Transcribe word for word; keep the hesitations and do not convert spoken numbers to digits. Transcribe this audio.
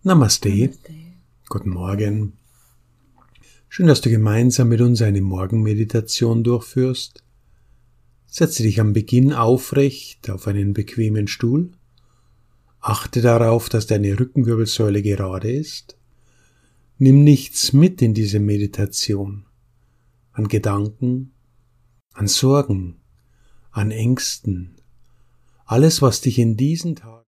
Namaste. Namaste. Guten Morgen. Schön, dass du gemeinsam mit uns eine Morgenmeditation durchführst. Setze dich am Beginn aufrecht auf einen bequemen Stuhl. Achte darauf, dass deine Rückenwirbelsäule gerade ist. Nimm nichts mit in diese Meditation. An Gedanken, an Sorgen, an Ängsten. Alles, was dich in diesen Tagen